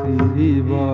श्री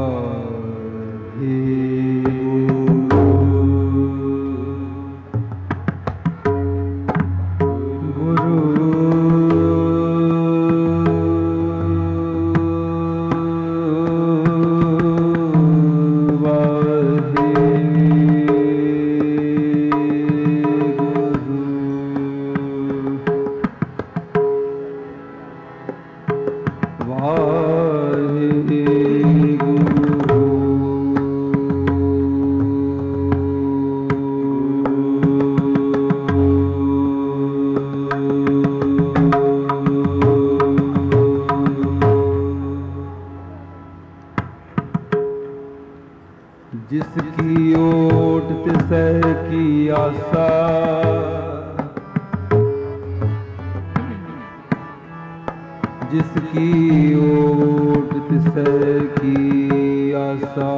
जिसकी ओट तिसह की आशा, जिसकी ओट तिसह की आशा,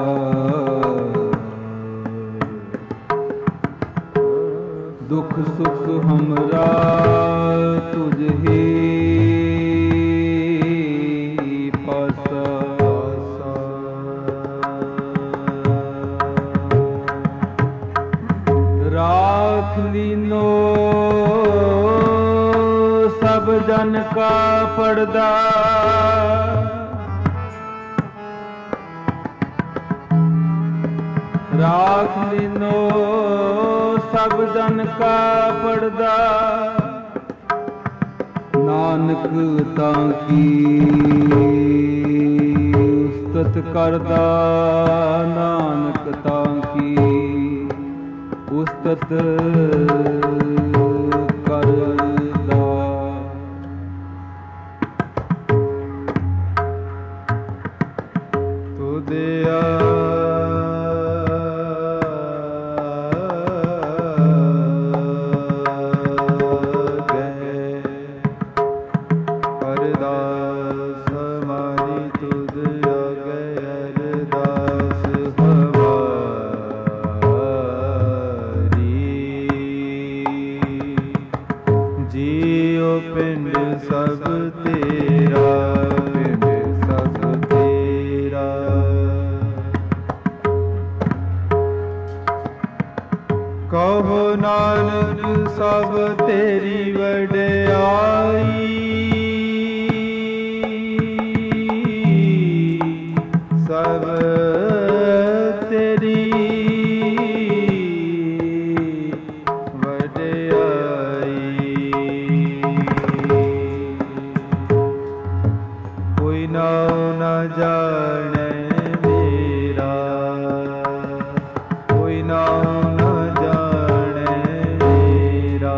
दुख सुख हमरा तुझ ही पासा। राख लीनो सब जन का पर्दा, राख लीनो सब जन का पर्दा, नानक ताकी उस्तत करदा, नानक ताकी उस्तत करदा। तुदिया पिंड सब तेरा, पिंड सब तेरा। कहो नानक सब तेरी वड्याई, सब तेरी नाम न जाने मेरा, कोई नाम न जाने मेरा।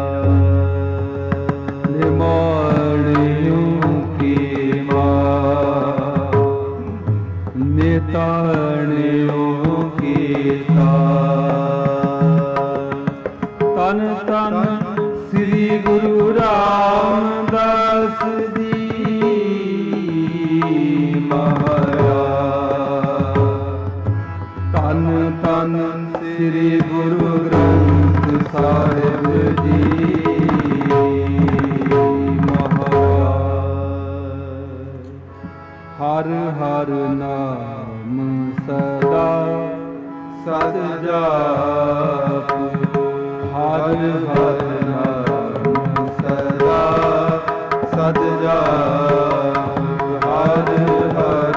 निमाणियों की माँ, निताणियों की तन तन श्री गुरु रामदास जी तन तन श्री गुरु ग्रंथ साहिब जी महाराज। हर हर नाम सदा सद जाप, हर हर नाम सदा सद जाप, हर हर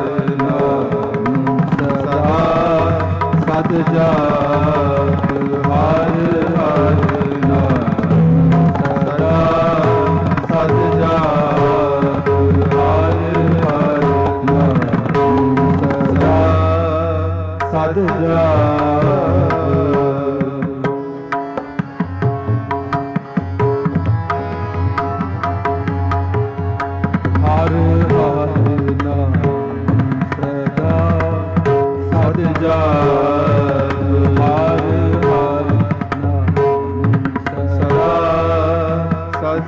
सद जाप, हर हर नाम सदा सद जाप, हर हर नाम सदा सद जाप। हर हर नाम सदा सद जाप, हर हर नाम सदा सद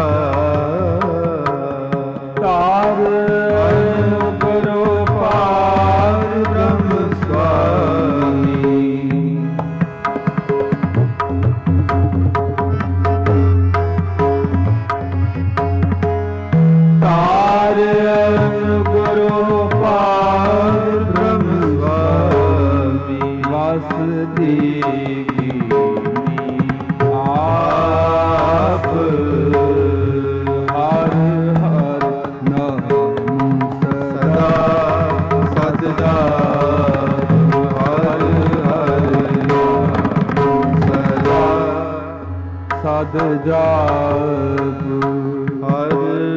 जाप। तार करो पार ब्रह्म स्वामी, तार करो पार आप हर हर नाम सदा सद जाप हर हर नाम सदा सद जाप हर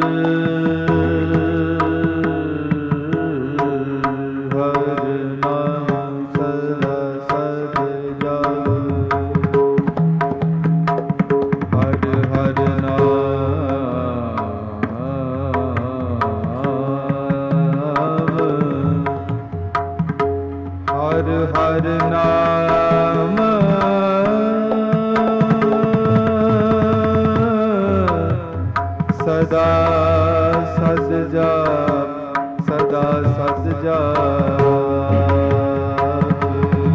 हर नाम सदा सद जाप सदा सद जाप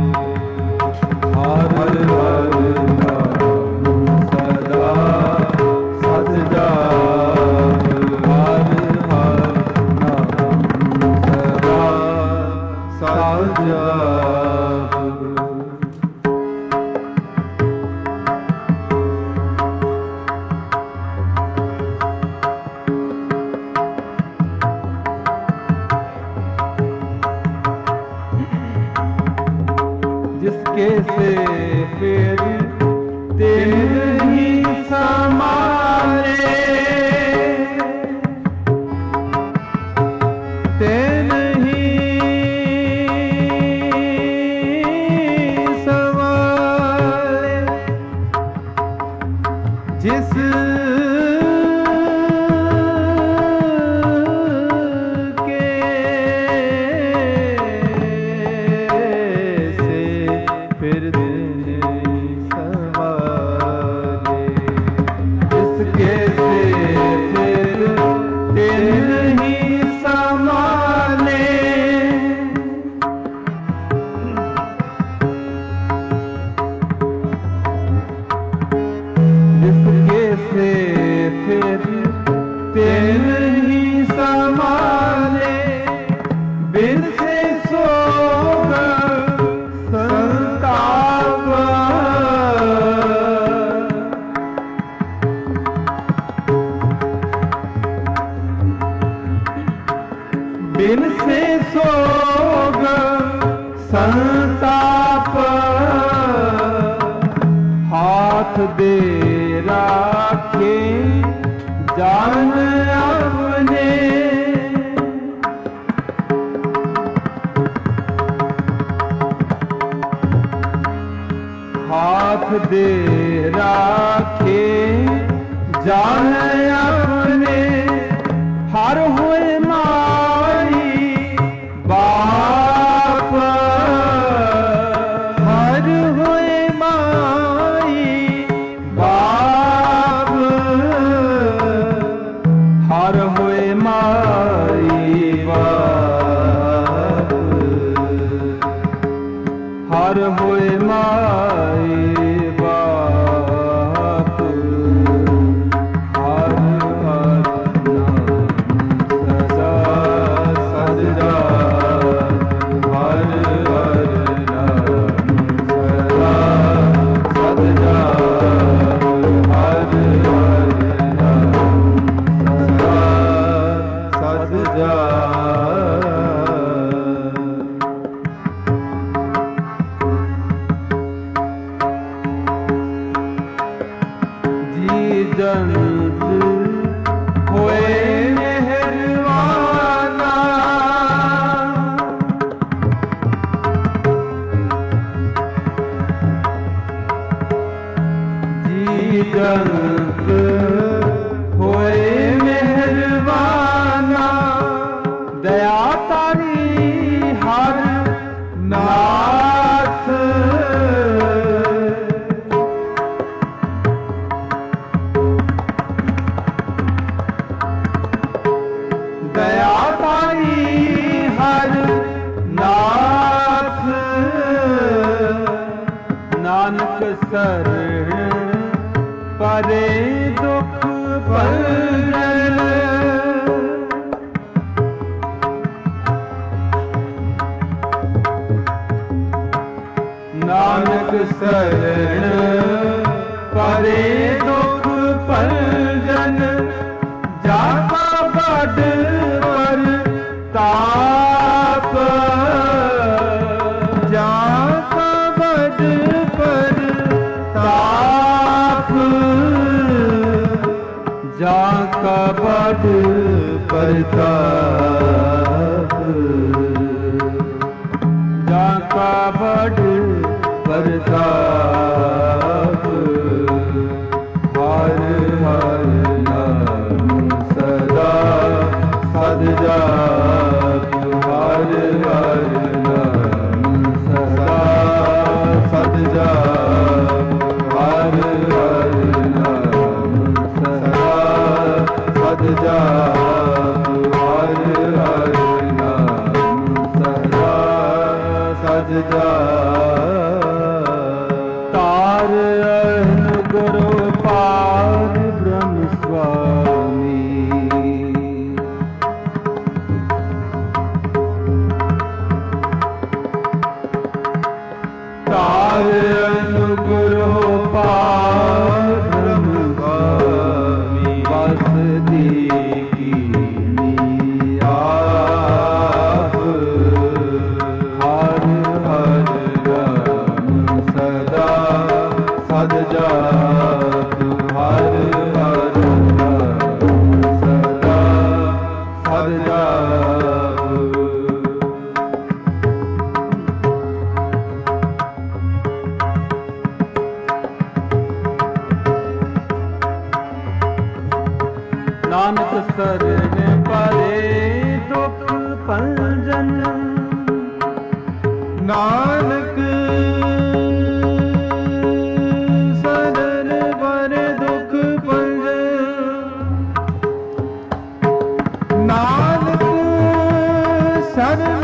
हर हर नाम सदा सद जाप हर हर नाम सदा सद जाप जिसके से फिर तेरे ही समारे तेरे ही सवाले जिस तेरे ही समाले बिन से सोग संताप बिन से सोग संताप हाथ दे राखे जान अपने हाथ दे राखे जान अपने हर हुए माई बाप हर हुए माई बाप हर हुए माई बाप हर हुए माई बाप हर हर नाम सदा सद जाप हर हर नाम सदा सद जाप हर हर नाम सदा सद जाप जी जंत होए मेहरबाना जी जंत होए मेहरबाना दया तारी हर नाथ दया तारी हर नाथ नानक शरण परे दुख पलल नानक ਨਾਨਕ ਸਰਣ ਪਰੇ ਦੁਖ ਭੰਜਨ ਜਾ ਕਾ ਬੜ ਪਰਤਾਪ ਜਾ ਕਾ ਬੜ ਪਰਤਾਪ ਜਾ ਕਾ ਬੜ ਪ੍ਰਤਾਪ ਜਾ ਕਾ ਬੜ ਪ੍ਰਤਾਪ ਹਰ ਹਰ ਨਾਮ ਸਦਾ ਸਦ ਜਾਪ ਹਰ ਹਰ ਨਾਮ ਸਦਾ ਸਦ ਜਾਪ ਹਰ ਹਰ ਨਾਮ ਸਦਾ ਸਦ ਜਾਪ ਹਰ ਹਰ ਨਾਮ ਸਦਾ ਸਦ ਜਾਪ ਤਾਰ ਅਹਨ ਗੁਰੂ ਪਾਦ ਬ੍ਰਹਮ ਸੁਆਮੀ ਤਾਰ ਅਹਨ ਗੁਰੂ ਪਾਦ ਬ੍ਰਹਮ ਸੁਆਮੀ ਵਸਦੀ ਕੀਨੀ ਆਪ ਹਰ ਹਰ ਨਾਮ ਸਦਾ ਸਦ ਜਾਪ ਹਰ ਹਰ ਨਾਮ ਸਦਾ ਸਦ ਜਾਪ ਨਾਨਕ ਸਰਣ ਪਰੇ ਦੁਖ ਭੰਜਨ ਨਾਨਕ ਸਰਣ ਪਰੇ ਦੁਖ ਭੰਜਨ ਨਾਨਕ ਸਰਣ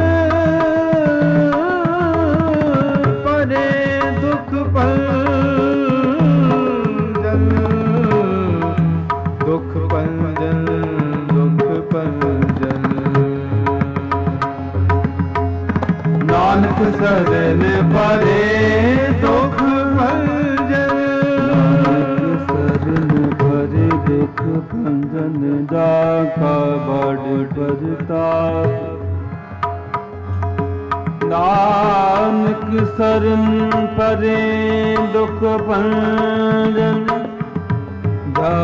ਪਰੇ ਦੁਖ ਭੰਜਨ ਦੁਖ ਭੰਜਨ ਦੁਖ ਭੰਜਨ ਨਾਨਕ ਸਰਣ ਪਰੇ ਦੁਖ ਭੰਜਨ ਨਾਨਕ ਸਰਣ ਪਰੇ ਦੁਖ ਭੰਜਨ ਜਾ ਕਾ ਬੜ ਪ੍ਰਤਾਪ ਨਾਨਕ ਸਰਣ ਪਰੇ ਦੁਖ ਭੰਜਨ ਜਾ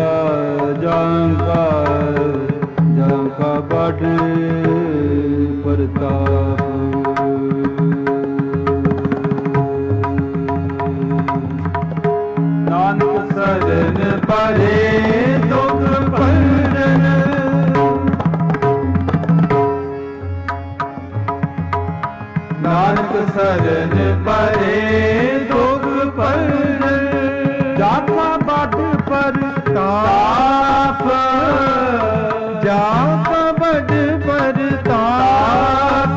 ਕਾ ਬੜ ਪ੍ਰਤਾਪ ਨਾਨਕ ਸਰਣ ਪਰੇ ਦੁਖ ਭੰਜਨ ਨਾਨਕ ਸਰਣ ਪਰੇ ਦੁਖ ਭੰਜਨ ਜਾ ਕਾ ਬੜ ਪ੍ਰਤਾਪ ਜਾ ਕਾ ਬੜ ਪ੍ਰਤਾਪ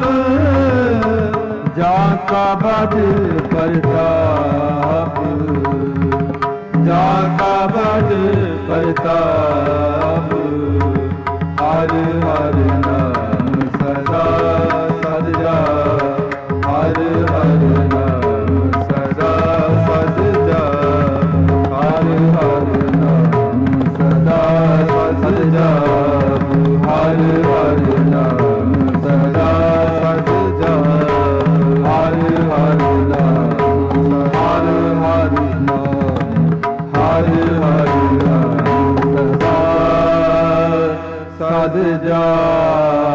ਜਾ ਕਾ ਬੜ ਪ੍ਰਤਾਪ ਜਾ ਕਾ ਬੜ ਪ੍ਰਤਾਪ ਹਰ ਹਰ ਨਾਮ ਸਦਾ ਸਦ ਜਾਪ ਹਰ ਹਰ ਨਾਮ ਸਦਾ ਸਦ ਜਾਪ ਹਰ ਹਰ ਨਾਮ ਸਦਾ ਸਦ ਜਾਪ ਹਰ ਹਰ ਨਾਮ ਸਦਾ ਸਦ ਜਾਪ ਹਰ ਹਰ ਨਾਮ ਹਰ ਹਰ ਨਾਮ ਹਰ ਹਰ ਨਾਮ ਸਦਾ ਸਦ ਜਾਪ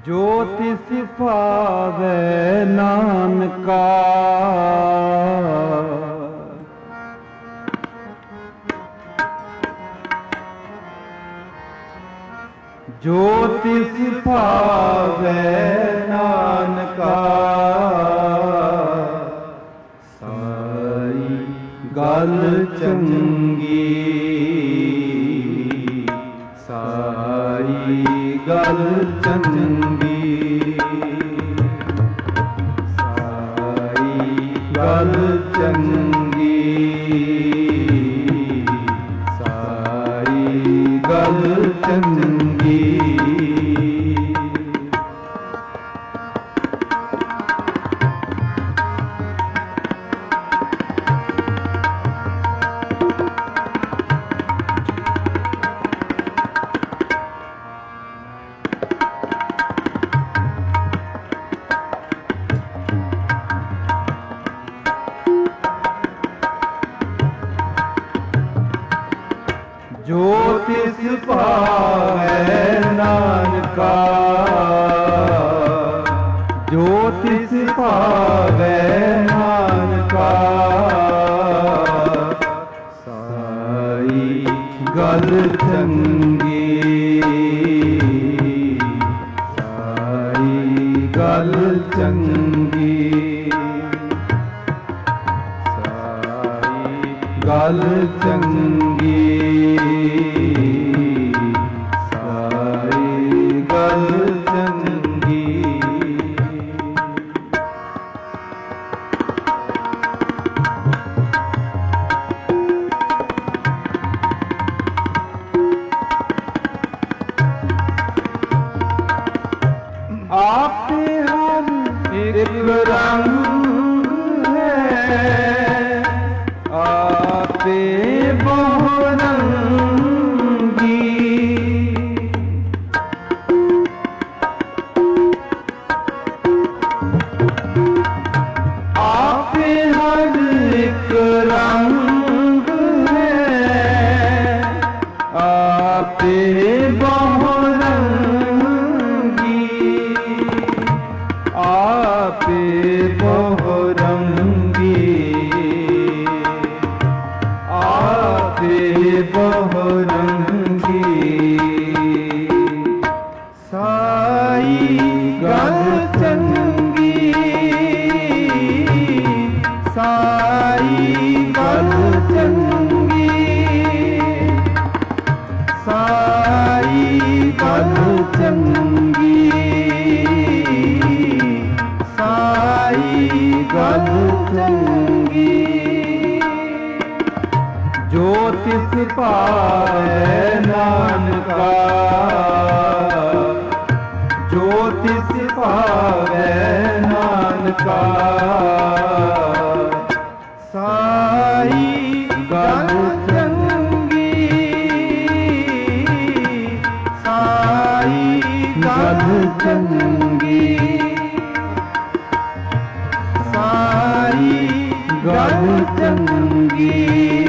ਜੋ ਤਿਸ ਭਾਵੈ ਨਾਨਕਾ, ਜੋ ਤਿਸ ਭਾਵੈ ਨਾਨਕਾ, ਸਾਈ ਗੱਲ ਚੰਗੀ, ਸਾਈ ਗੱਲ ਚੰਗੀ, ਸਾਈ ਗੱਲ ਚੰਗੀ, ਸਾਈ ਗੱਲ ਚੰਗੀ। ਜੋ ਤਿਸ ਭਾਵੈ ਨਾਨਕਾ, ਜੋ ਤਿਸ ਭਾਵੈ ਨਾਨਕਾ, ਸਾਈ ਗੱਲ ਚੰਗੀ, ਸਾਈ ਗੱਲ ਚੰਗੀ, ਸਾਈ ਗੱਲ ਚੰਗੀ, ਸਾਈ ਗੱਲ ਚੰਗੀ। ਆਪੇ ਹਰ ਇੱਕ ਰੰਗ ਹੈ, ਆਪੇ ਬਹੁ ਰੰਗੀ, ਆਪੇ ਹਰ ਇੱਕ ਰੰਗ ਹੈ, ਆਪੇ ਬਹੁ ਰੰਗੀ, ਆਪੇ ਬਹੁ ਰੰਗੀ, ਆਪੇ ਬਹੁ ਰੰਗੀ, ਸਾਈ ਗੱਲ ਚੰਗੀ, ਸਾਈ ਗੱਲ ਚੰਗੀ, ਸਾਈ ਗੱਲ ਚੰਗੀ, ਸਾਈ ਗੱਲ ਚੰਗੀ। ਜੋ ਤਿਸ ਭਾਵੈ ਨਾਨਕਾ, ਜੋ ਤਿਸ ਭਾਵੈ ਨਾਨਕਾ, ਸਾਈ ਗੱਲ ਚੰਗੀ, ਸਾਈ ਗੱਲ ਚੰਗੀ, ਸਾਈ ਗੱਲ ਚੰਗੀ,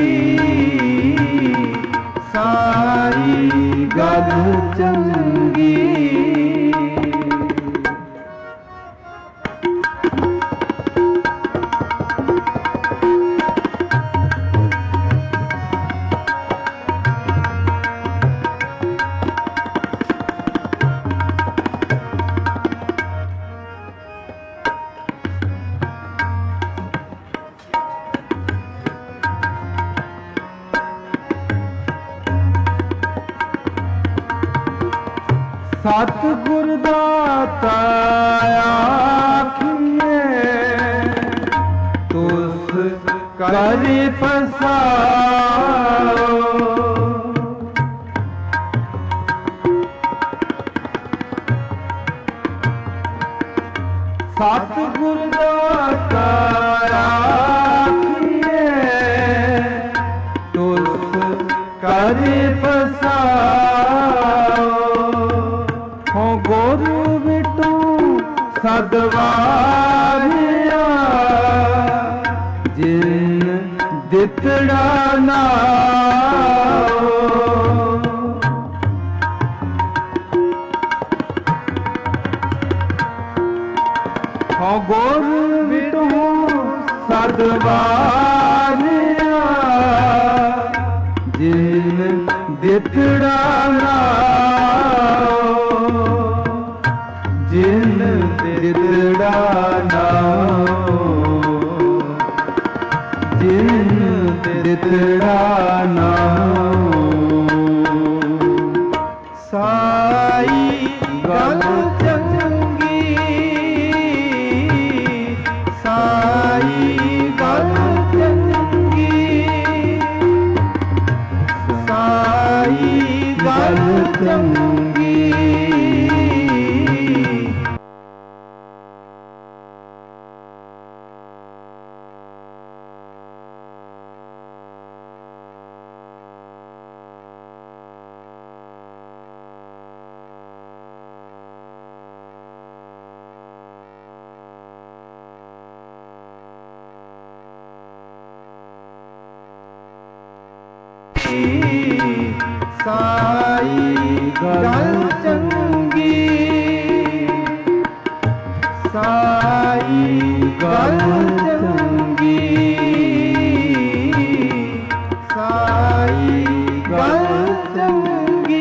ਸਾਈ ਗੱਲ ਚੰਗੀ। ਸਤਿਗੁਰ ਦਾਤਾ ਆਖੀਏ, ਤੁਸ ਕਰ ਪਸਾਓ, ਸਤਿਗੁਰ ਦਾਤਾ ਆਖੀਏ, ਤੁਸ ਕਰ ਪਸਾਓ, ਹੋ ਗੁਰੂ ਬਿਟੂ ਸਦਵਾਰਿਆ, ਜਿਨ ਦਿੱਤੜਾ ਨਾਉ, ਹੋ ਗੁਰ ਵਿਟੋ ਸਦਵਾਰਿਆ ਜਿਨ ਦਿੱਤੜਾ ਨਾਉ ਜਿਨ ਦਿੱਤੜਾ ਨਾਉ ਜਿਨ ਦਿੱਤੜਾ ਨਾਉ ਸਾਈ ਗੱਲ ਚੰਗੀ ਸਾਈ ਗੱਲ ਚੰਗੀ ਸਾਈ ਗੱਲ ਚੰਗੀ ਸਾਈ ਗੱਲ ਚੰਗੀ ਸਾਈ ਗੱਲ ਚੰਗੀ ਸਾਈ ਗੱਲ ਚੰਗੀ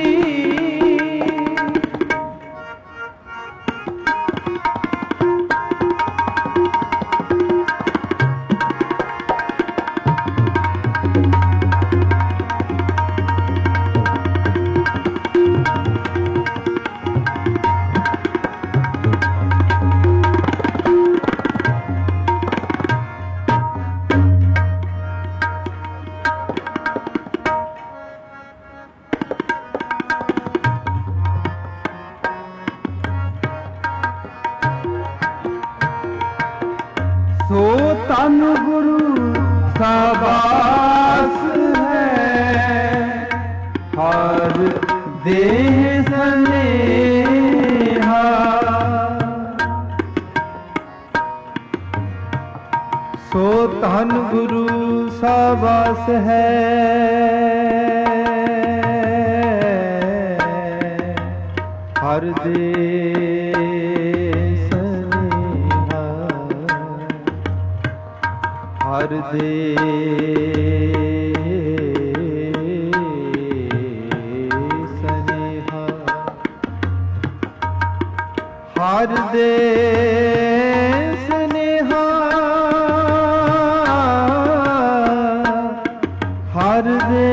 ਸੋ ਤਨ ਗੁਰੂ ਸਾਬਾਸ ਹੈ ਹਰ ਦੇਹ ਸਨੇਹਾ ਸੋ ਤਨ ਗੁਰੂ ਸਾਬਾਸ ਹੈ ਹਰ ਦੇਹ ਸਨੇਹਾ ਹਰ ਦੇਹ ਸਨੇਹਾ ਹਰ ਦੇਹ ਸਨੇਹਾ ਹਰ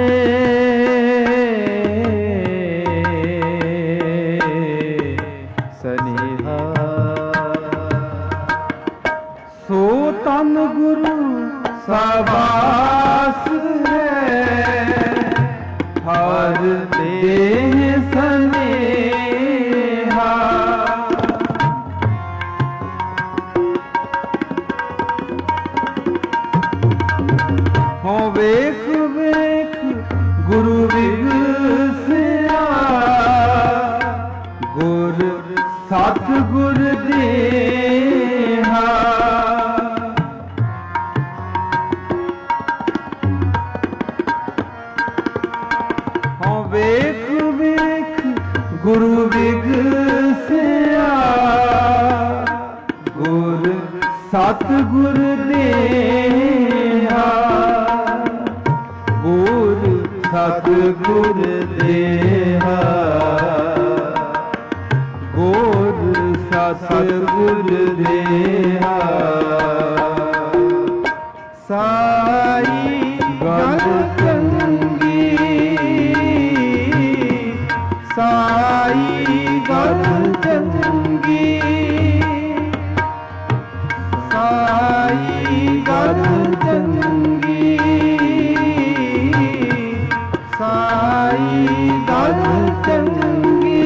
ਦੇਹ ਸਨੇਹਾ ਸੋ ਤਨ ਗੁਰੂ ਸਾਬਾਸ ਹੈ ਹਰ ਦੇਹ ਸਨੇਹਾ ਹੋ ਵੇਖ ਵੇਖ ਗੁਰੂ ਵਿਗਸਿਆ ਗੁਰ ਸਤ ਗੁਰ ਦੇਹਾ ਵੇਖ ਵੇਖ ਗੁਰੂ ਵਿਗਸਿਆ ਗੁਰ ਸਤ ਗੁਰ ਦੇਹਾ ਗੁਰ ਸਤ ਗੁਰ ਦੇਹਾ ਗੁਰ ਸਤ ਗੁਰ ਦੇਹਾ ਸਾਈ ਗੱਲ ਚੰਗੀ ਸਾਈ ਗੱਲ ਚੰਗੀ ਸਾਈ ਗੱਲ ਚੰਗੀ ਸਾਈ ਗੱਲ ਚੰਗੀ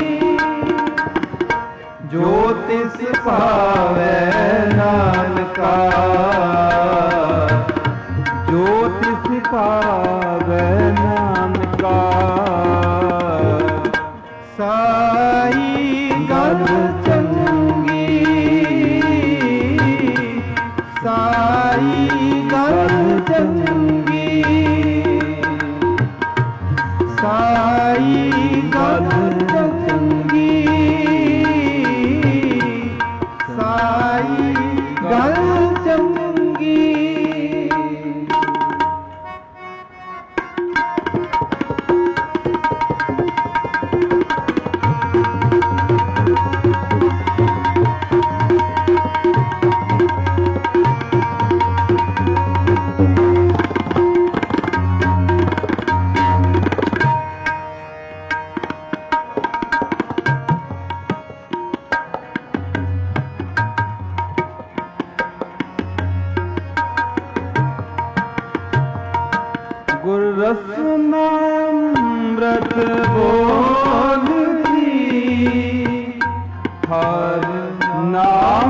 ਜੋ ਤਿਸ ਭਾਵੈ ਨਾਨਕਾ ਜੋ ਤਿਸ ਭਾਵੈ ਨਾਨਕਾ ਸਾਈ ਗੱਲ ਚੰਗੀ ਸਾਈ ਗੱਲ ਚੰਗੀ ਸਾਈ ਗੱਲ ਚੰਗੀ रसना अमृत बोलती, हर नाम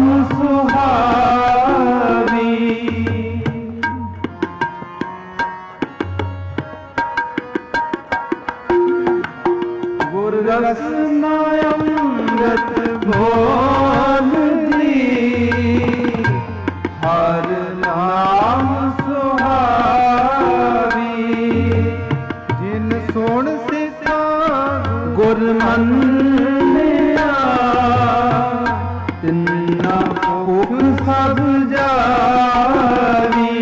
सुहावी। गुर रसना अमृत बोलती, हर नाम सुहावी। जिन सुन सिखा गुर मन्निया, तिन्ना भुख सब जावी।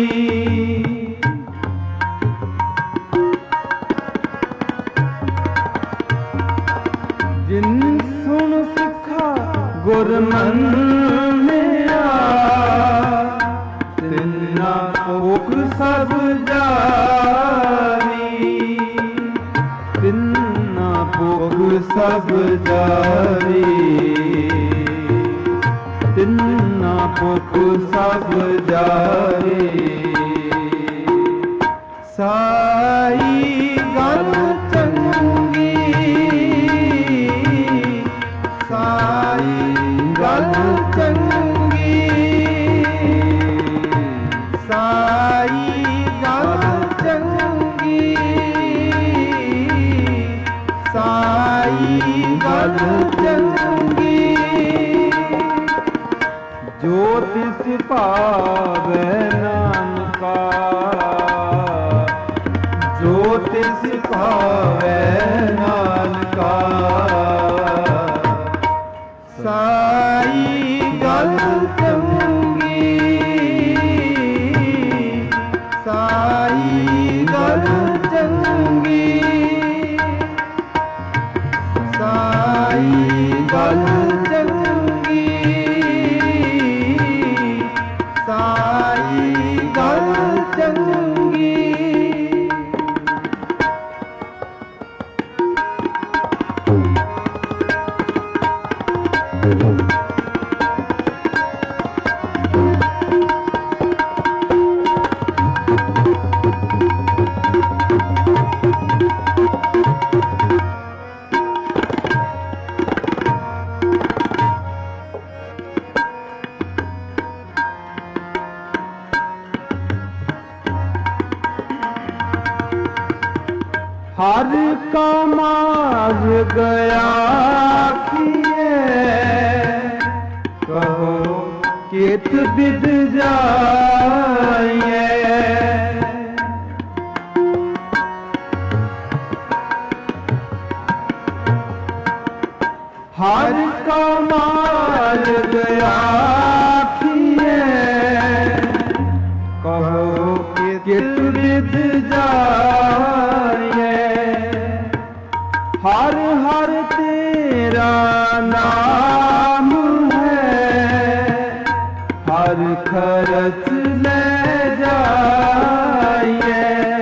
जिन सुन सिखा गुर मन्निया, तिन्ना भुख सब जावी। तिन्ना भुख सब जावी, तिन्ना भुख सब जावी। साई गल चंगी, साई गल चंगी, साई गल चंगी, साई गल चंगी। जो तिस पावै नानका, जो तिस पावै नानका। साई गल चंगी, साई गल चंगी, साई गल चंगी, साई गल चंगी। हर का माज गया किए, कहो कित बिद जाइए। हर का माज गया किए, कहो कित बिद जाइए। हर हर तेरा नाम है, हर खर्च ले जाइए।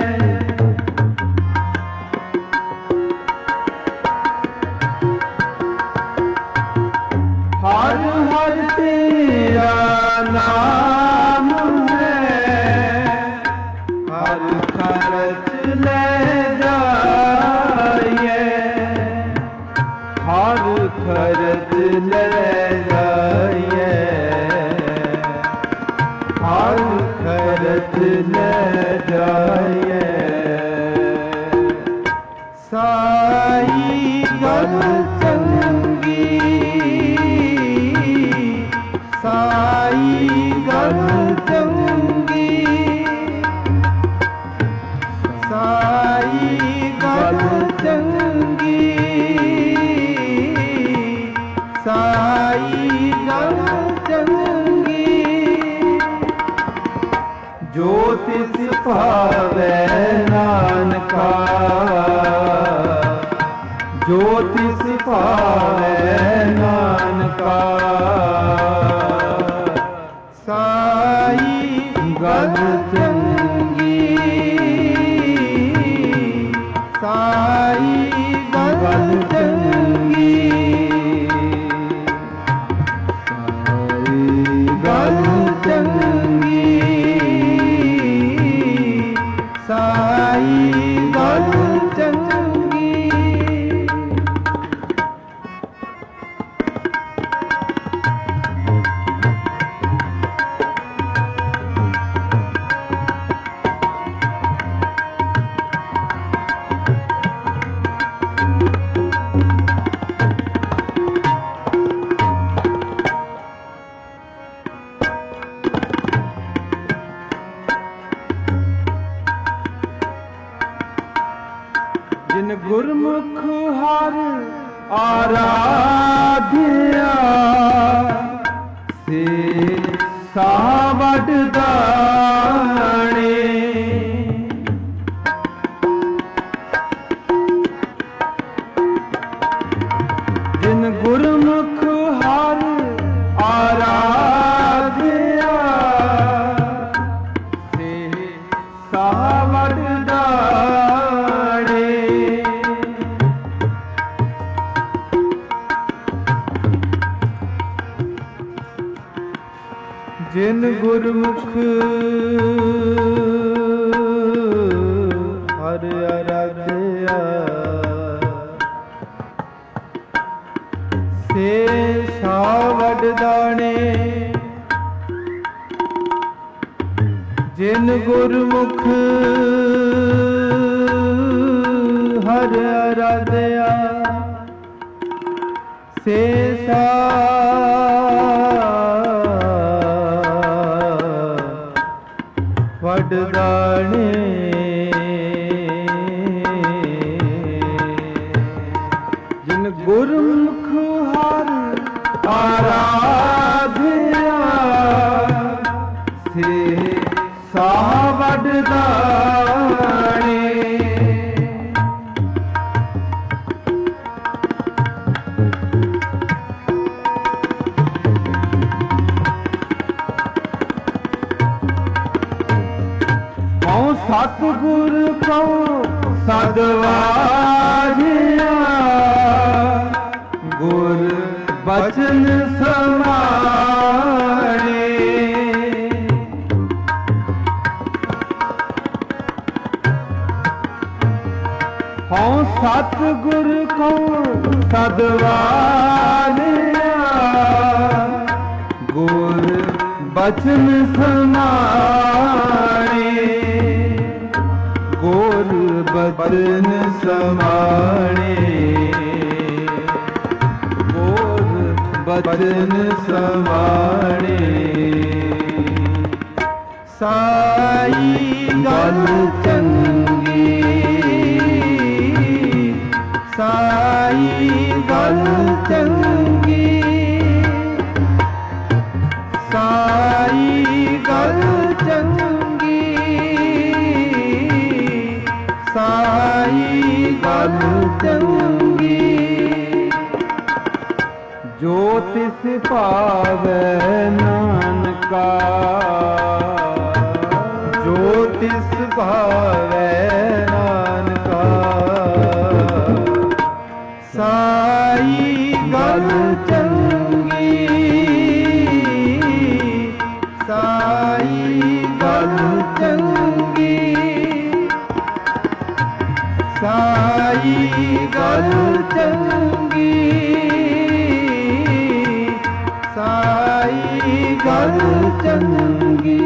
हर हर तेरा नाम है, हर खर्च ले जाइए। हर खर्च ले जाइए, हर खर्च ले जाइए। साई गल चंगी, साई गल चंगी, साई गल चंगी, साई गल चंगी। जो तिस पावै नानका, जो तिस पावै नानका। साई गल चंगी, साई गल चंगी, साई गल चंगी, साई ਗੁਰਮੁਖ ਹਰ ਆਰਾਧਿਆ ਸੇ ਸਾਵਡ ਦਾਣੇ। ਜਿਨ ਗੁਰਮੁਖ ਹਰ ਆਰਾਧਿਆ ਸੇ ਸਾਵਡ ਦਾਣੇ। ਜਿਨ ਗੁਰਮੁਖ ਹਰਿ ਆਰਾਧਿਆ ਸੇ ਸਾਵਡ ਦਾਣੇ। ਜਿਨ ਗੁਰਮੁਖ ਹਰਿ ਆਰਾਧਿਆ ਸੇ ਸਾਵਡ ਦਾਣੇ। ਜਿਨ ਗੁਰਮੁਖ ਹਰ ਆਰਾਧਿਆ ਸੇ ਸਾਵਡ ਦਾਣੇ। ਕਉ ਸਤਿਗੁਰ ਕਉ ਸਦਵਾਰਿਆ ਗੁਰ ਬਚਨ ਸਮਾਣੇ। ਹਉ ਸਤਿਗੁਰ ਕਉ ਸਦਵਾਰਿਆ ਗੁਰ ਬਚਨ ਸਮਾਣੇ। ਗੁਰ ਬਚਨ ਸਮਾਣੇ। ਗੁਰ ਬਚਨ ਸਮਾਣੇ। ਸਾਈ ਗੱਲ ਚੰਗੀ ਸਾਈ ਗੱਲ ਚੰਗੀ ਸਾਈ ਗੱਲ ਚੰਗੀ ਸਾਈ ਗੱਲ ਚੰਗੀ। ਜੋ ਤਿਸ ਭਾਵੈ ਨਾਨਕਾ ਜੋ ਤਿਸ ਭਾਵੈ ਨਾਨਕਾ ਸਾਈ ਗੱਲ ਚੰਗੀ ਸਾਈ ਗੱਲ ਚੰਗੀ ਸਾਈ ਗੱਲ ਚੰਗੀ ਸਾਈ ਗੱਲ ਚੰਗੀ।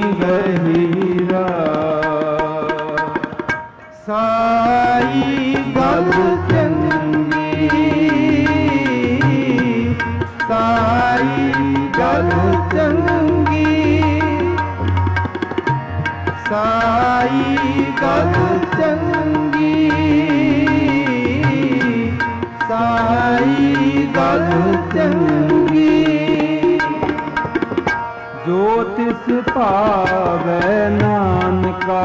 ਗਹੀਰਾ। ਸਾਈ ਗੱਲ ਚੰਗੀ, ਸਾਈ ਗੱਲ ਚੰਗੀ, ਸਾਈ ਗੱਲ ਚੰਗੀ, ਸਾਈ ਗੱਲ ਚੰਗੀ। ਜੋ ਤਿਸ ਭਾਵੈ ਨਾਨਕਾ,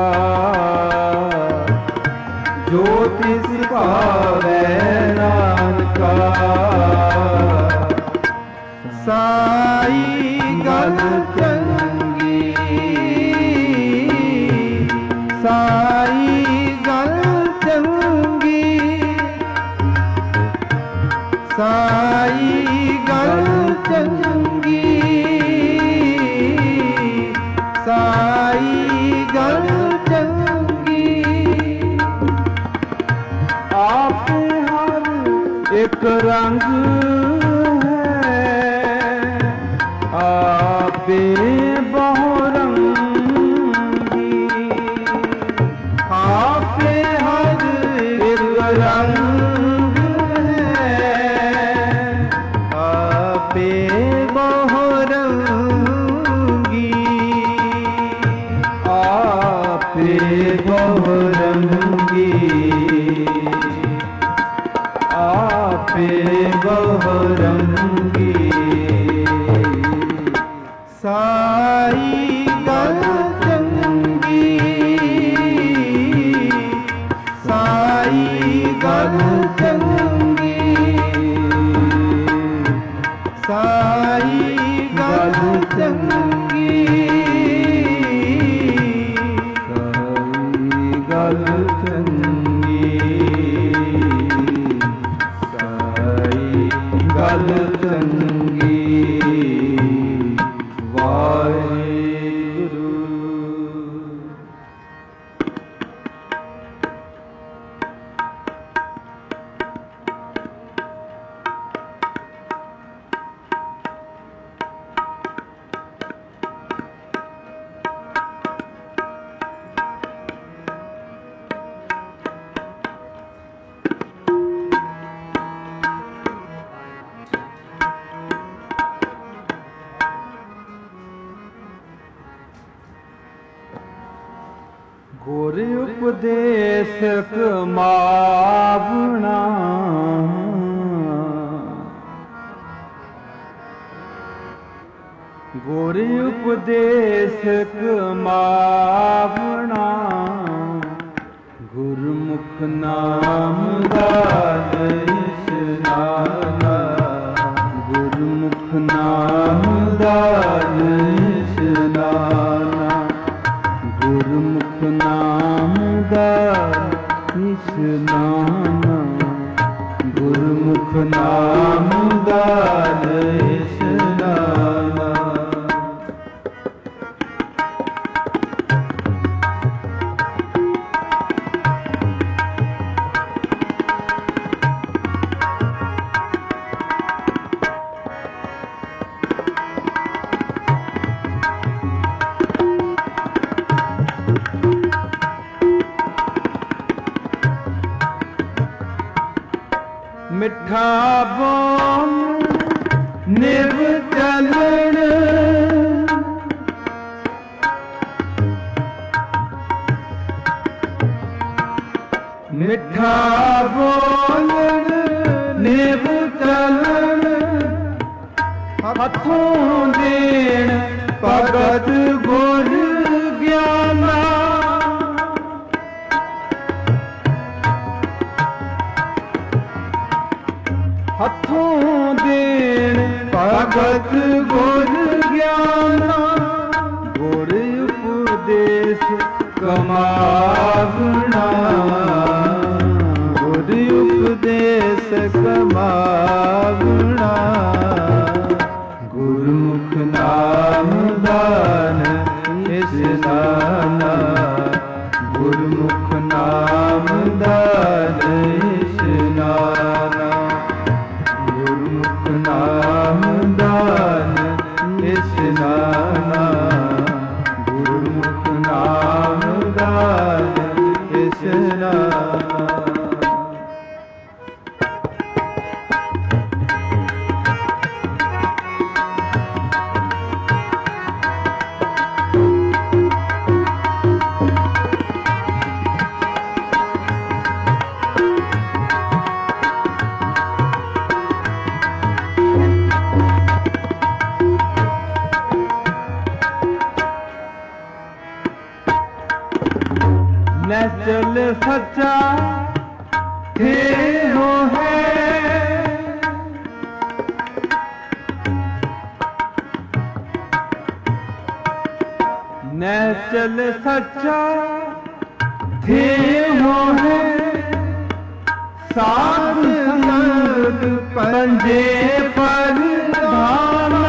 ਜੋ ਤਿਸ ਭਾਵੈ ਨਾਨਕਾ। ਸਾਈ ਗੱਲ ਚੰਗੀ, ਸਾਈ ਗੱਲ ਚੰਗੀ, ਸਾਈ ਗੱਲ ਚੰਗੀ, ਸਾਈ ਗੱਲ ਚੰਗੀ। ਆਪੇ ਹਰ ਇੱਕ ਰੰਗ ਹੈ, ਆਪੇ ਬਹੁ ਰੰਗੀ। ਆਪੇ ਹਰ ਇੱਕ ਰੰਗ ਹੈ, ਆਪੇ ਬਹੁ ਰੰਗੀ, ਆਪੇ ਬਹੁ ਰੰਗੀ, ਆਪੇ ਬਹੁ ਰੰਗੀ। ਸਾਈ ਗੱਲ ਚੰਗੀ, ਸਾਈ ਗੱਲ ਚੰਗੀ, ਸਾਈ ਗੱਲ ਚੰਗੀ, ਸਾਈ ਗੱਲ ਚੰਗੀ, ਸਾਈ ਗੱਲ ਚੰਗੀ। ਵਾਹਿਗੁਰੂ। ਗੁਰ ਉਪਦੇਸ਼ ਕਮਾਵਣਾ, ਗੁਰ ਉਪਦੇਸ਼ ਕਮਾਵਣਾ। ਗੁਰਮੁਖ ਨਾਮ ਦਾ ਇਸ਼ਨਾਨਾ, ਗੁਰਮੁਖ ਨਾਮ ਦਾ ਇਸ਼ਨਾਨਾ, ਗੁਰਮੁਖ ਨਾਮ ਦਾ ਇਸ਼ਨਾਨਾ, ਗੁਰਮੁਖ ਨਾਮ ਦਾ ਇਸ਼ਨਾਨਾ। ਮਿੱਠਾ ਬੋਲ ਨਿਭ ਚਲਣ, ਮਿੱਠਾ ਬੋਲਣ ਨਿਭ ਚਲਣ। ਹੱਥੋਂ ਦੇਣ ਭਗਤ ਗੁਰ ਗਿਆਨਾ, ਹੱਥੋਂ ਦੇਣ ਭਗਤ ਗੁਰ ਗਿਆਨਾ। ਗੁਰ ਉਪਦੇਸ਼ ਕਮਾਵਣਾ, ਗੁਰ ਉਪਦੇਸ਼ ਕਮਾਵਣਾ। ਗੁਰਮੁਖ ਨਾਮ ਦਾਨ ਇਸ਼ਨਾਨਾ, ਗੁਰਮੁਖ ਨਾਮ ਦਾਨ ਇਸ਼ਨਾਨਾ, ਗੁਰਮੁਖ ਨਾਮ ਦਾਨ ਇਸ਼ਨਾਨਾ, ਗੁਰਮੁਖ ਨਾਮ ਦਾਨ ਕ੍ਰਿਸ਼ਨ निश्चल सच्चा थे हो है, निश्चल सच्चा थे हो है, साध संग पंजे पर धाना,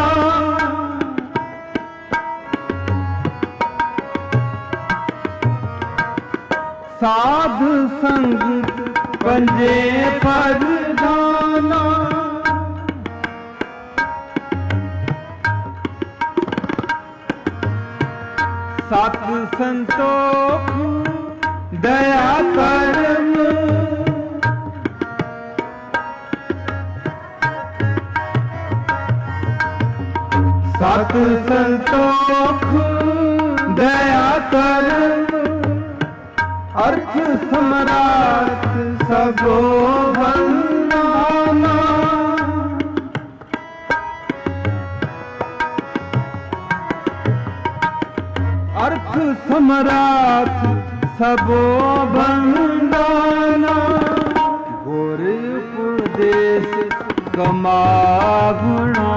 साध संग पंजे पर धाना, सत संतोख दया करम, सत संतोख दया करम, अर्थ सम्राट सबो वंदना, अर्थ सम्राट सबो वंदना, गुर उपदेश कमावना,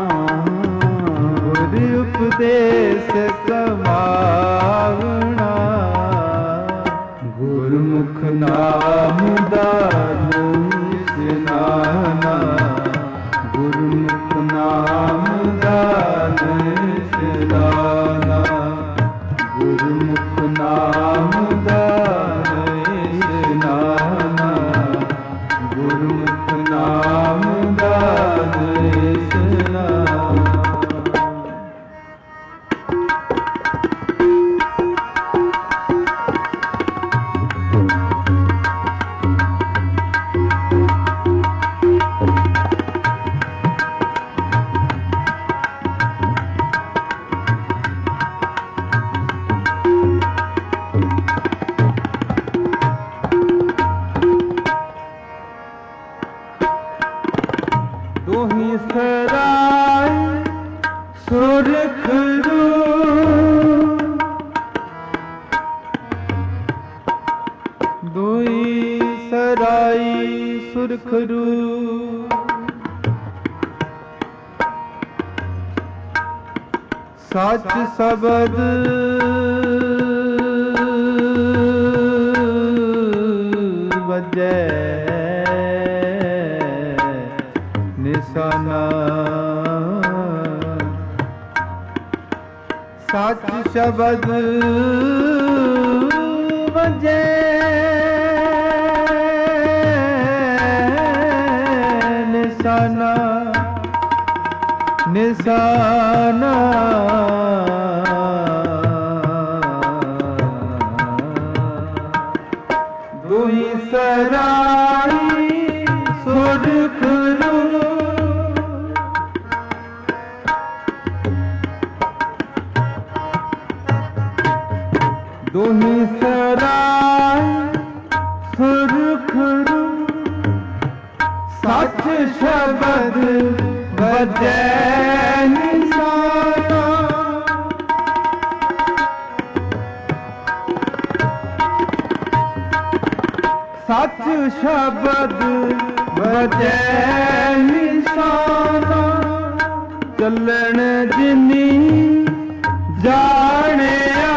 गुर उपदेश कमावना, गुरुमुख नाम दान स्नाना, गुरुमुख नाम दान स्नाना, गुरुमुख नाम दान स्नाना, गुरुमुख नाम दान स्नाना। दोही सराय सुरखरू, दोही सराय सुरखरू, सच शब्द वजै निशाना, सच शब्द वजै निशाना, निशाना, दोही सराय सुरखरू, दोही सराय सुरखरू, सच शब्द वजै निशाना, सच शब्द वजै निशाना, चलन जिनी जानिया,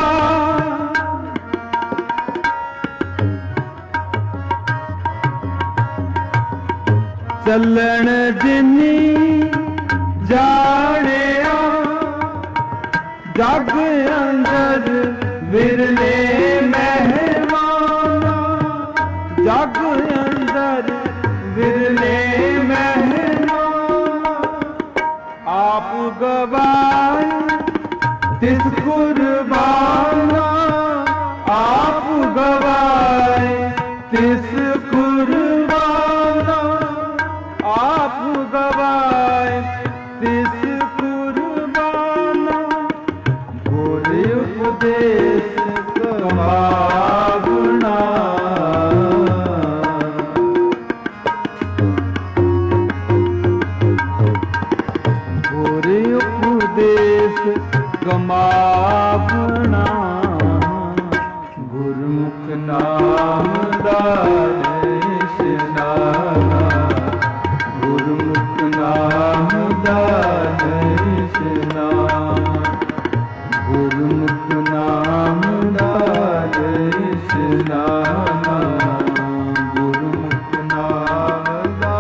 चलन जिनी जानिया, जग अंदर विरले मेहमाना, जग अंदर विरले मेहमाना, आप गवाए तिस कुर्बान ਗੁਰ ਉਪਦੇਸ ਕਮਾਵਣਾ। ਗੁਰ ਉਪਦੇਸ ਕਮਾਵਣਾ, ਗੁਰਮੁਖ ਨਾਮ ਦਾ ਨਿਸ਼ਾਨਾ, ਗੁਰਮੁਖ ਨਾਮ ਦਾ ਨਿਸ਼ਾਨਾ, ਗੁਰਮੁਖ ਨਾਮ ਦਾ ਨਿਸ਼ਾਨਾ, ਗੁਰਮੁਖ ਨਾਮ ਦਾ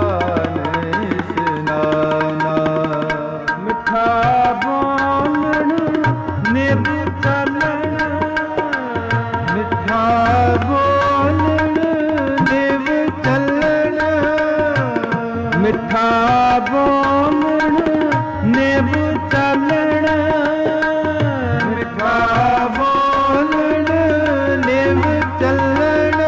ਨਿਸ਼ਾਨਾ। ਮਿੱਠਾ ਬੋਲਣ ਨਿਭ ਚੱਲਣ, ਮਿੱਠਾ ਬੋਲਣ ਨਿਭ ਚੱਲਣ, ਮਿੱਠਾ ਬੋਲਣ ਨਿਭ ਚੱਲਣ, ਮਿੱਠਾ ਬੋਲਣ ਨਿਭ ਚੱਲਣ।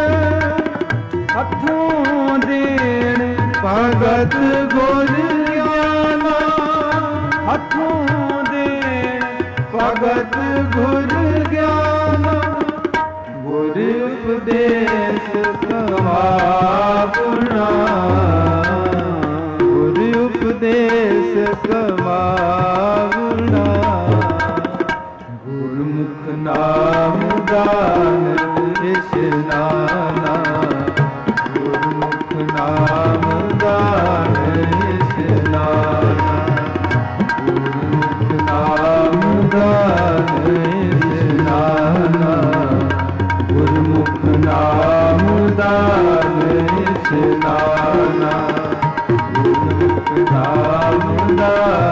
ਹੱਥੋਂ ਦੇਣ ਭਗਤ ਗੁਰ ਗਿਆਨਾ, ਹੱਥੋਂ ਦੇਣ ਭਗਤ ਗੁਰ ਗਿਆਨਾ, ਗੁਰ ਉਪਦੇਸ ਕਮਾਵਣਾ, ਗੁਰ ਉਪਦੇਸ ਕਮਾਵਣਾ, ਗੁਰਮੁਖ ਨਾਮ ਦਾ ਨਿਸ਼ਾਨਾ, ਗੁਰਮੁਖ ਨਾਮ ਦਾ ਨਿਸ਼ਾਨਾ, ਗੁਰਮੁਖ ਨਾਮ ਦਾ ਨਿਸ਼ਾਨਾ, ਗੁਰਮੁਖ ਨਾਮ ਦਾ ਨਿਸ਼ਾਨਾ, ਗੁਰਮੁਖ ਨਾਮ ਦਾ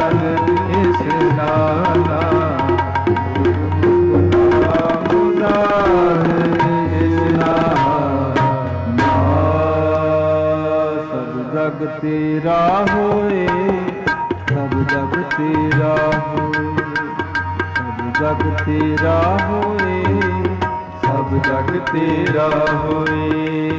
ਨਿਸ਼ਾਨਾ, ਗੁਰਮੁਖ ਨਾਮ ਦਾ ਨਿਸ਼ਾਨਾ। ਸਭ ਜਗ ਤੇਰਾ ਹੋਏ, ਸਭ ਜਗ ਤੇਰਾ ਹੋਏ, ਸਭ ਜਗ ਤੇਰਾ ਹੋਏ, ਸਭ ਜਗ ਤੇਰਾ ਹੋਏ।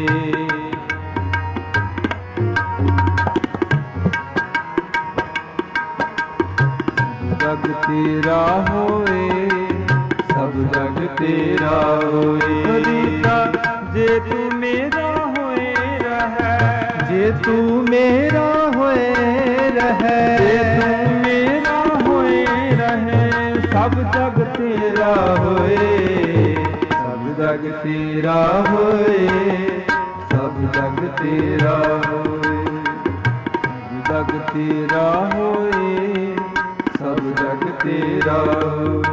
ਜਗ ਤੇਰਾ ਹੋਏ, ਸਭ ਜਗ ਤੇਰਾ ਹੋਏ। ਰੀਤਾ ਜੇ ਤੂੰ ਮੇਰਾ ਹੋਏ ਰਹੈ, ਜੇ ਤੂੰ ਮੇਰਾ ਹੋਏ ਰਹੈ, ਜੇ ਤੂੰ ਮੇਰਾ ਹੋਏ ਰਹੈ, ਸਭ ਜਗ ਤੇਰਾ ਹੋਏ, ਸਭ ਜਗ ਤੇਰਾ ਹੋਏ, ਸਭ ਜਗ ਤੇਰਾ ਹੋਏ, ਸਭ ਜਗ ਤੇਰਾ ਹੋਏ, ਸਭ ਜਗ ਤੇਰਾ ਹੋਏ।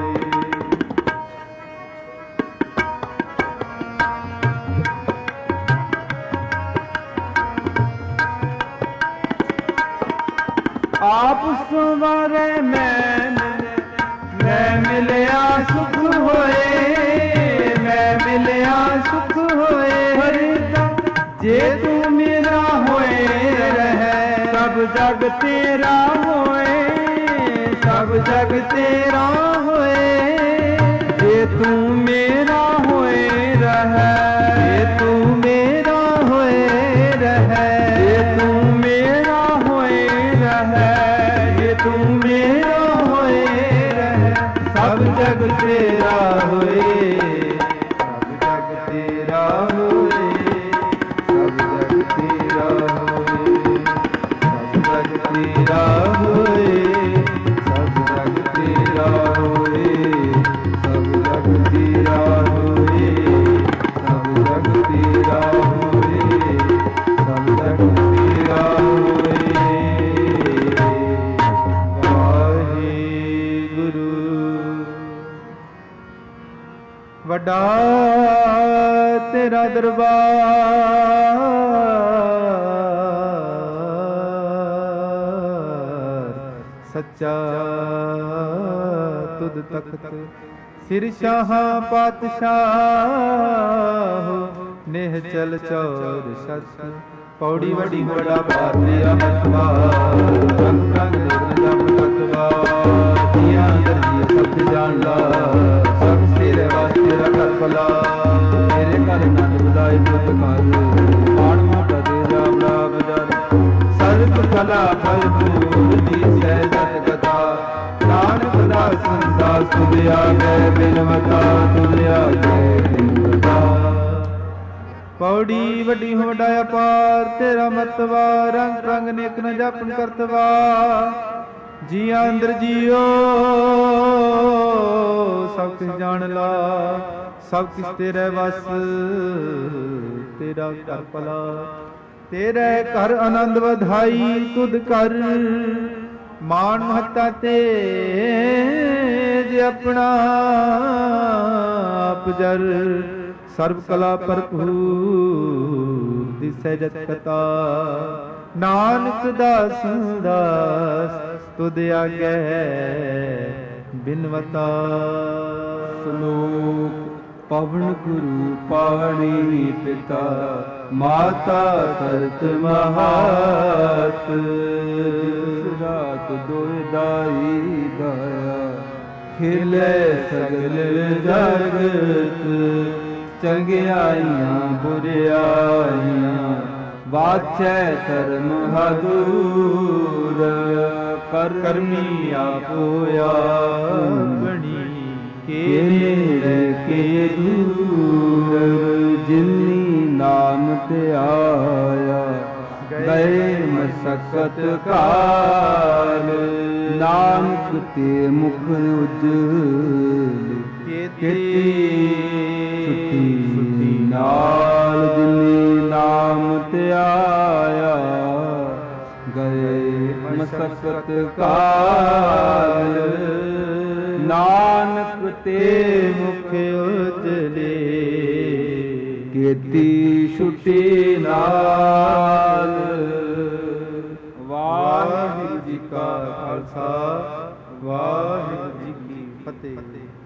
ਆਪ ਸਵਾਰੇ ਮੈਂ ਮਿਲਿਆ ਸੁਖ ਹੋਏ, ਮੈਂ ਮਿਲਿਆ ਸੁਖ ਹੋਏ। ਜੇ ਤੂੰ ਮੇਰਾ ਹੋਏ ਰਹੈ, ਸਭ ਜਗ ਤੇਰਾ ਹੋਏ, ਸਭ ਜਗ ਤੇਰਾ ਹੋਏ। ਜੇ ਤੂੰ ਮੇਰਾ ਹੋਏ ਰਹੈ, ਜੇ ਤੂੰ ਮੇਰਾ ਹੋਏ ਰਹੈ, ਜੇ ਤੂੰ ਮੇਰਾ ਹੋਏ ਰਹੈ, ਜੇ ਤੂੰ ਮੇਰਾ ਹੋਏ ਰਹੈ, ਸਭ ਜਗ ਤੇਰਾ ਹੋਏ, ਸਭ ਜਗ ਤੇਰਾ ਹੋਏ, ਸਭ ਜਗ ਤੇਰਾ ਹੋਏ, ਸਭ ਜਗ ਤੇਰਾ ਹੋਏ, ਸਭ ਜਗ ਤੇਰਾ ਹੋਏ, ਸਭ ਜਗ ਤੇਰਾ ਹੋਏ, ਸਭ ਜਗ ਤੇਰਾ ਹੋਏ, ਸਭ ਜਗ ਤੇਰਾ ਹੋਏ। ਵਾਹਿਗੁਰੂ। ਵੱਡਾ ਤੇਰਾ ਦਰਬਾਰ, ਸੱਚਾ ਤੁਧ ਤਖਤ, ਸਿਰ ਸ਼ਾਹਾਂ ਪਾਤਸ਼ਾਹ, ਨਿਹਚਲ ਚੌਰ ਸਤ। ਪੌੜੀ ਵੱਡੀ ਵੱਡਾ ਬਾਤ ਤੇਰਾ ਮਤਵਾ, ਰੰਗ ਰੰਗ ਨਿਰਨ ਜਪ ਤਤਵਾ। ਜੀਆਂ ਦਰਜੀ ਸਬਦ ਜਾਣ ਲਾ, ਸਭ ਤੇਰੇ ਵਾਸਤੇ ਰਖਤ ਭਲਾ। ਮੇਰੇ ਘਰ ਨੰਦ ਬੁਲਾਏ ਪੁੱਤ ਘਰ, ਮਾਣ ਮੋਟਾ ਤੇਰਾ ਬੜਾ ਬਜਾਰ। ਸਰਬ ਕਲਾ ਭਰਪੂਰ ਦੀ ਸਹਿਜਤ ਕਥਾ, ਨਾਨਕ ਦਾਸ ਸੰਸਾਰ ਸੁਧ ਆਗੇ ਬਿਨਵਤਾ ਤੁਰਿਆ ਜੇ ਬਿਨਵਤਾ। ਪੌੜੀ ਵੱਡੀ ਹੋ ਵੱਡਾ ਅਪਾਰ ਤੇਰਾ ਮਤਵਾ, ਰੰਗ ਰੰਗ ਨੇਕ ਨ ਜਾਪਨ ਕਰਤਵਾ। ਜੀਆਂ ਅੰਦਰ ਜੀਓ ਸਭ ਕਿਛ ਜਾਣ ਲਾ, ਸਭ ਕਿਛ ਤੇਰੇ ਵਸ ਤੇਰਾ ਘਰ ਭਲਾ। ਤੇਰੇ ਘਰ ਆਨੰਦ ਵਧਾਈ ਤੁਧ ਕਰ, ਮਾਨ ਮਹੱਤਾ ਤੇਜ ਆਪਣਾ ਆਪ ਜਰ। ਸਰਬ ਕਲਾ ਭਰਪੂਰ ਦਿਸੈ ਜਤ ਕਤਾ, ਨਾਨਕ ਦਾਸ ਦਾਸ ਤੁਧ ਆਗੈ ਬਿਨਵਤਾ। ਸ਼ਲੋਕ ਪਵਨ ਗੁਰੂ ਪਾਣੀ ਪਿਤਾ, ਮਾਤਾ ਧਰਤ ਮਹਾਤ। ਰਾਤ ਦੋਇ ਦਾਈ ਦਾਇਆ, ਖਿਲੇ ਸਗਲ ਜਗਤ। ਚੰਗਿਆਈਆਂ ਬੁਰਿਆਈਆਂ, ਵਾਚੈ ਧਰਮ ਹਦੂਰ। ਕਰਮੀ ਆਪੋ ਆਪਣੀ, ਕੇ ਨੇੜੇ ਕੇ ਦੂਰ। ਜਿਨੀ ਨਾਮ ਤੇ ਆਇਆ, ਗਏ ਮਸਕਤ ਕਾਲ। ਨਾਨਕ ਤੇ ਮੁਖ ਉਜਲ, ਕੀਤੀ ਛੁੱਟੀ ਨਾਲ। ਜਿਨੀ ਨਾਮ ਤੇ ਆਇਆ, ਗਏ ਮਸਕਤ ਕਾਲ। ਨਾਨਕ ਤੇ ਮੁਖ ਉਜਲੇ, ਕੀਤੀ ਛੁੱਟੀ ਨਾਲ। ਵਾਹਿਗੁਰੂ ਜੀ ਕਾ ਖਾਲਸਾ, ਵਾਹਿਗੁਰੂ ਜੀ ਕੀ ਫਤਿਹ।